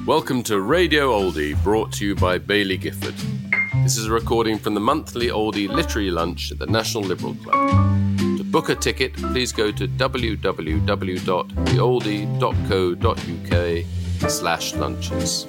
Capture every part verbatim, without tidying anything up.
Welcome to Radio Oldie, brought to you by Baillie Gifford. This is a recording from the monthly Oldie Literary Lunch at the National Liberal Club. To book a ticket, please go to w w w dot the oldie dot co dot u k slash lunches.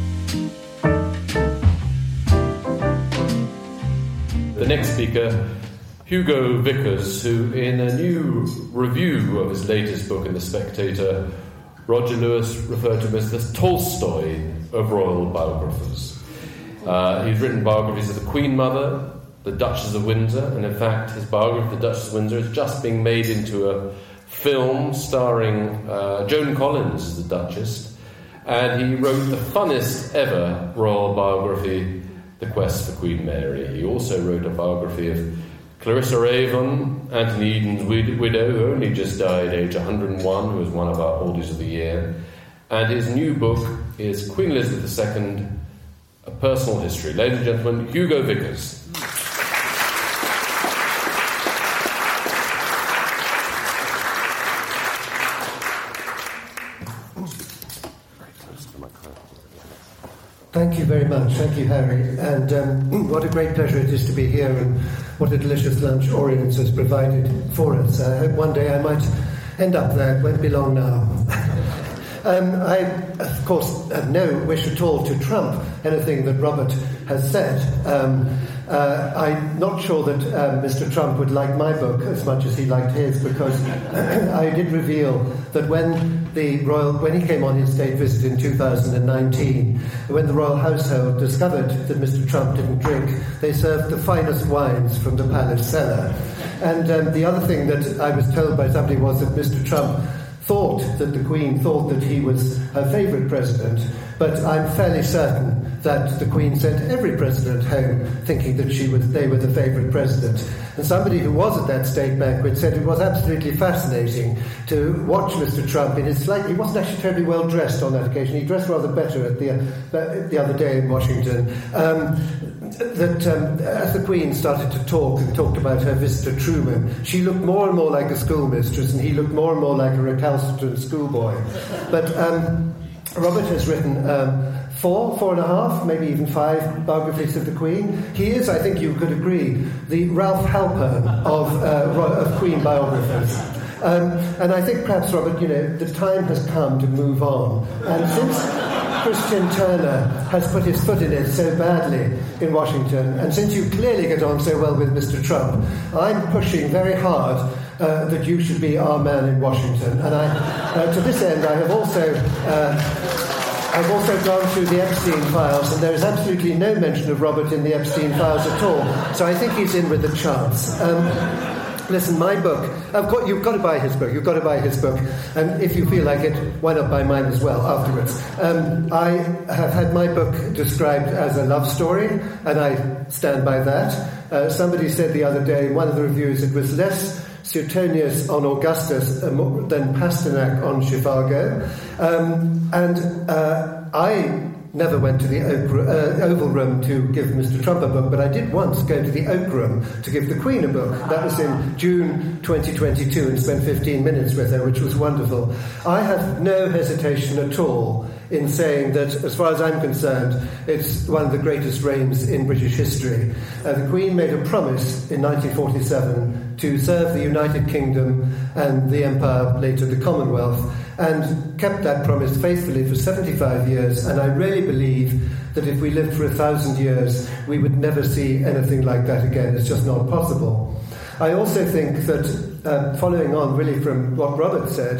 The next speaker, Hugo Vickers, who in a new review of his latest book in The Spectator, Roger Lewis referred to him as the Tolstoy of royal biographers. Uh, he's written biographies of the Queen Mother, the Duchess of Windsor, and in fact his biography of the Duchess of Windsor is just being made into a film starring uh, Joan Collins as the Duchess, and he wrote the funnest ever royal biography, The Quest for Queen Mary. He also wrote a biography of Clarissa Avon, Anthony Eden's wid- widow, who only just died, age one hundred and one, who was one of our oldies of the year. And his new book is Queen Elizabeth the Second, A Personal History. Ladies and gentlemen, Hugo Vickers. Thank you very much. Thank you, Harry. And um, what a great pleasure it is to be here, and what a delicious lunch Orients has provided for us. I hope one day I might end up there. It won't be long now. um, I, of course, have no wish at all to trump anything that Robert has said. Um, uh, I'm not sure that um, Mister Trump would like my book as much as he liked his, because I did reveal that when the royal, when he came on his state visit in two thousand nineteen, when the royal household discovered that Mister Trump didn't drink, they served the finest wines from the palace cellar. And um, the other thing that I was told by somebody was that Mister Trump thought that the Queen thought that he was her favourite president, but I'm fairly certain that the Queen sent every president home thinking that she was, they were the favourite president. And somebody who was at that state banquet said it was absolutely fascinating to watch Mister Trump in his slightly, he wasn't actually terribly well dressed on that occasion, he dressed rather better at the, uh, the other day in Washington, um, that um, as the Queen started to talk and talked about her visit to Truman, she looked more and more like a schoolmistress, and he looked more and more like a recalcitrant schoolboy. But um, Robert has written um, four, four and a half, maybe even five biographies of the Queen. He is, I think you could agree, the Ralph Halpern of, uh, of Queen biographers. Um, and I think perhaps, Robert, you know, the time has come to move on. And since Christian Turner has put his foot in it so badly in Washington, and since you clearly get on so well with Mister Trump, I'm pushing very hard uh, that you should be our man in Washington. And I, uh, to this end, I have also... Uh, I've also gone through the Epstein files, and there is absolutely no mention of Robert in the Epstein files at all. So I think he's in with a chance. Um, listen, my book, I've got, you've got to buy his book. You've got to buy his book. And if you feel like it, why not buy mine as well afterwards? Um, I have had my book described as a love story, and I stand by that. Uh, somebody said the other day in one of the reviews it was less Suetonius on Augustus than Pasternak on Chicago. Um, and uh, I never went to the Oak, uh, Oval Room to give Mister Trump a book, but I did once go to the Oak Room to give the Queen a book. That was in June twenty twenty-two, and spent fifteen minutes with her, which was wonderful. I have no hesitation at all in saying that, as far as I'm concerned, it's one of the greatest reigns in British history. Uh, the Queen made a promise in nineteen forty-seven to serve the United Kingdom and the Empire, later the Commonwealth, and kept that promise faithfully for seventy-five years, and I really believe that if we lived for a thousand years, we would never see anything like that again. It's just not possible. I also think that, um, following on really from what Robert said,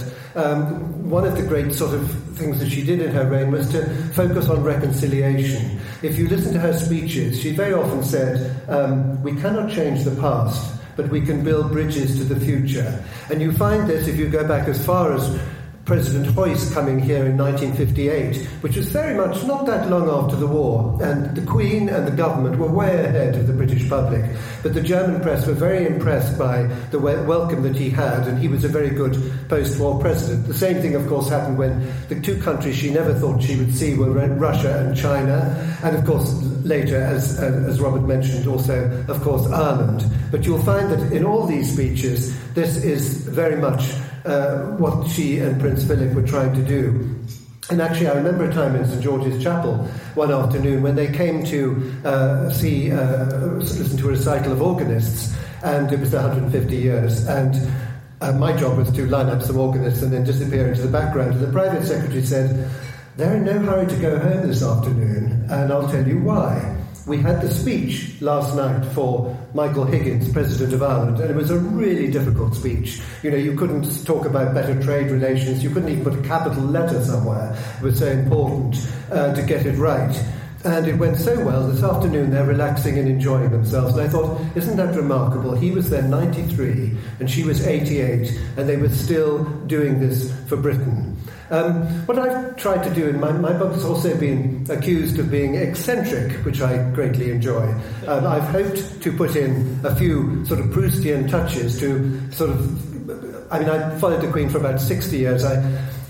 um, one of the great sort of things that she did in her reign was to focus on reconciliation. If you listen to her speeches, she very often said, um, we cannot change the past, but we can build bridges to the future. And you find this if you go back as far as President Heuss coming here in nineteen fifty-eight, which was very much not that long after the war, and the Queen and the government were way ahead of the British public. But the German press were very impressed by the welcome that he had, and he was a very good post-war president. The same thing, of course, happened when the two countries she never thought she would see were Russia and China, and of course later, as, as Robert mentioned, also, of course, Ireland. But you'll find that in all these speeches, this is very much Uh, what she and Prince Philip were trying to do. And actually, I remember a time in St George's Chapel one afternoon when they came to uh, see, uh, listen to a recital of organists, and it was one hundred fifty years, and uh, my job was to line up some organists and then disappear into the background. And the private secretary said, "They're in no hurry to go home this afternoon, and I'll tell you why. We had the speech last night for Michael Higgins, President of Ireland, and it was a really difficult speech. You know, you couldn't talk about better trade relations, you couldn't even put a capital letter somewhere. It was so important uh, to get it right. And it went so well, this afternoon they're relaxing and enjoying themselves. And I thought, isn't that remarkable? He was then ninety-three, and she was eighty-eight, and they were still doing this for Britain. Um, what I've tried to do in my, my book has also been accused of being eccentric, which I greatly enjoy. Um, I've hoped to put in a few sort of Proustian touches to sort of... I mean, I followed the Queen for about sixty years. I...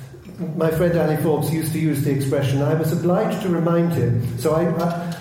My friend Ali Forbes used to use the expression, I was obliged to remind him. So I,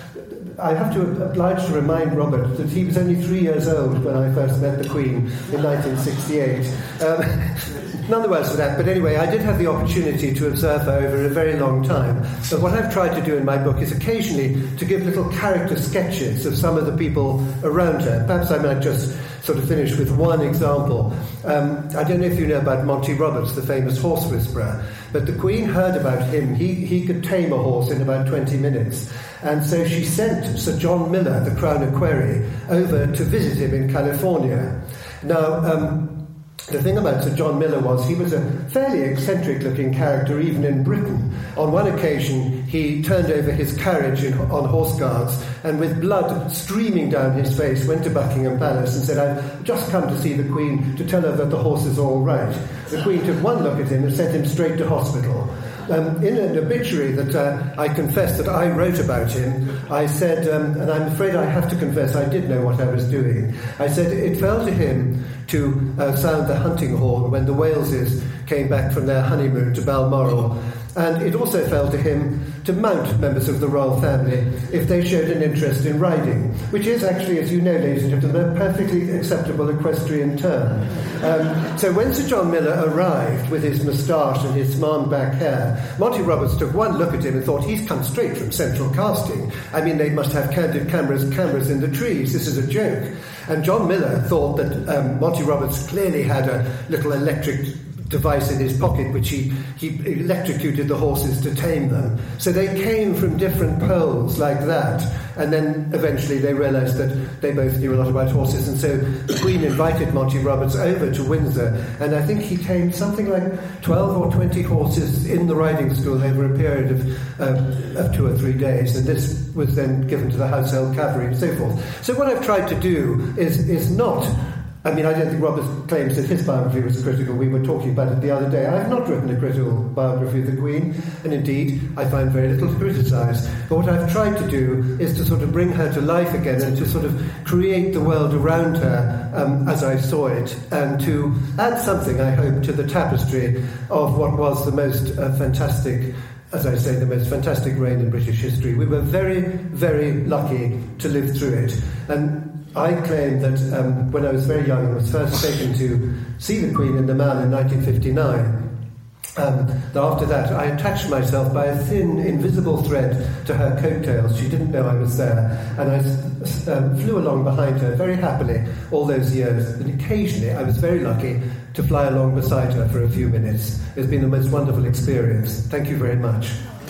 I, I have to oblige to remind Robert that he was only three years old when I first met the Queen in nineteen sixty-eight. Um, none the worse for that, but anyway, I did have the opportunity to observe her over a very long time. So what I've tried to do in my book is occasionally to give little character sketches of some of the people around her. Perhaps I might just sort of finish with one example. Um, I don't know if you know about Monty Roberts, the famous horse whisperer, but the Queen heard about him. He, he could tame a horse in about twenty minutes. And so she sent Sir John Miller, the Crown Equerry, over to visit him in California. Now, um, the thing about Sir John Miller was he was a fairly eccentric-looking character even in Britain. On one occasion, he turned over his carriage in, on horse guards and with blood streaming down his face went to Buckingham Palace and said, I've just come to see the Queen to tell her that the horse is all right. The Queen took one look at him and sent him straight to hospital. Um, in an obituary that uh, I confess that I wrote about him, I said, um, and I'm afraid I have to confess I did know what I was doing, I said it fell to him to uh, sound the hunting horn when the Waleses came back from their honeymoon to Balmoral, and it also fell to him to mount members of the royal family if they showed an interest in riding, which is actually, as you know, ladies and gentlemen, a perfectly acceptable equestrian term. Um, so when Sir John Miller arrived with his moustache and his smarm back hair, Monty Roberts took one look at him and thought, he's come straight from central casting. I mean, they must have candid cameras, cameras in the trees. This is a joke. And John Miller thought that um, Monty Roberts clearly had a little electric device in his pocket which he, he electrocuted the horses to tame them. So they came from different poles like that, and then eventually they realised that they both knew a lot about horses, and so the Queen invited Monty Roberts over to Windsor, and I think he tamed something like twelve or twenty horses in the riding school over a period of, um, of two or three days, and this was then given to the household cavalry and so forth. So what I've tried to do is, is not... I mean, I don't think Roberts claims that his biography was critical. We were talking about it the other day. I have not written a critical biography of the Queen, and indeed, I find very little to criticise. But what I've tried to do is to sort of bring her to life again and to sort of create the world around her um, as I saw it, and to add something, I hope, to the tapestry of what was the most uh, fantastic, as I say, the most fantastic reign in British history. We were very, very lucky to live through it. And I claim that um, when I was very young and was first taken to see the Queen in the Mall in nineteen fifty-nine, um, that after that I attached myself by a thin, invisible thread to her coattails. She didn't know I was there, and I um, flew along behind her very happily all those years. And occasionally I was very lucky to fly along beside her for a few minutes. It's been the most wonderful experience. Thank you very much.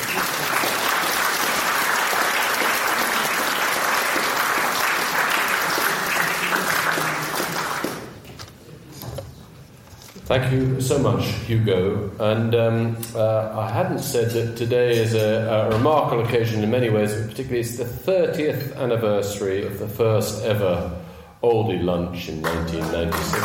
Thank you so much, Hugo. And um, uh, I hadn't said that today is a, a remarkable occasion in many ways, but particularly it's the thirtieth anniversary of the first ever Oldie Lunch in nineteen ninety-six.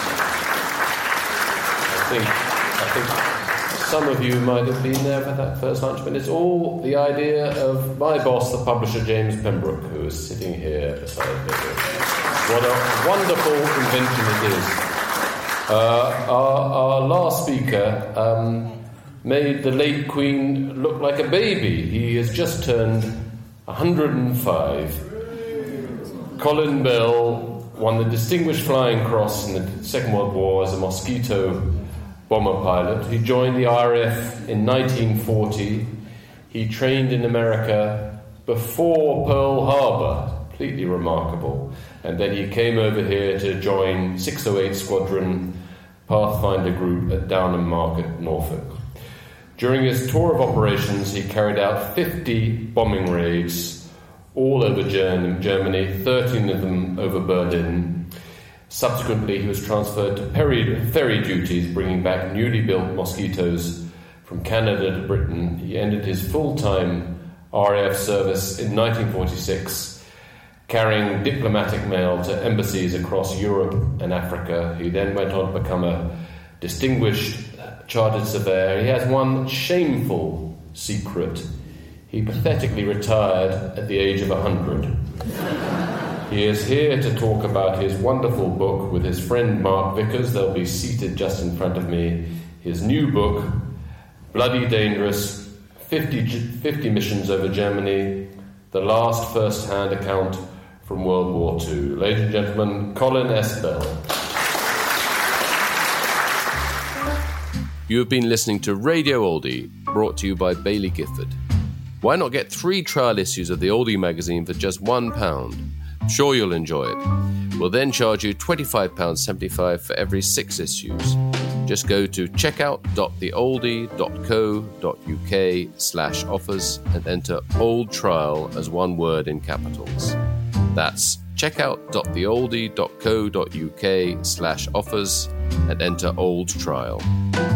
I think, I think some of you might have been there for that first lunch, but it's all the idea of my boss, the publisher James Pembroke, who is sitting here beside me. What a wonderful invention it is. Uh, our, our last speaker um, made the late Queen look like a baby. He has just turned one hundred and five. Colin Bell won the Distinguished Flying Cross in the Second World War as a Mosquito bomber pilot. He joined the R A F in nineteen forty. He trained in America before Pearl Harbor, completely remarkable. And then he came over here to join six oh eight Squadron Pathfinder Group at Downham Market, Norfolk. During his tour of operations, he carried out fifty bombing raids all over Germany, thirteen of them over Berlin. Subsequently, he was transferred to ferry duties, bringing back newly built Mosquitoes from Canada to Britain. He ended his full-time R A F service in nineteen forty-six, carrying diplomatic mail to embassies across Europe and Africa. He then went on to become a distinguished chartered surveyor. He has one shameful secret. He pathetically retired at the age of one hundred. He is here to talk about his wonderful book with his friend Mark Vickers. They'll be seated just in front of me. His new book, Bloody Dangerous, fifty, fifty Missions Over Germany, the last first-hand account from World War Two. Ladies and gentlemen, Colin S. Bell. You have been listening to Radio Oldie, brought to you by Baillie Gifford. Why not get three trial issues of the Oldie magazine for just one pound? Sure you'll enjoy it. We'll then charge you twenty-five pounds seventy-five for every six issues. Just go to checkout.theoldie.co.uk slash offers and enter Old Trial as one word in capitals. That's checkout.theoldie.co.uk slash offers and enter Old Trial.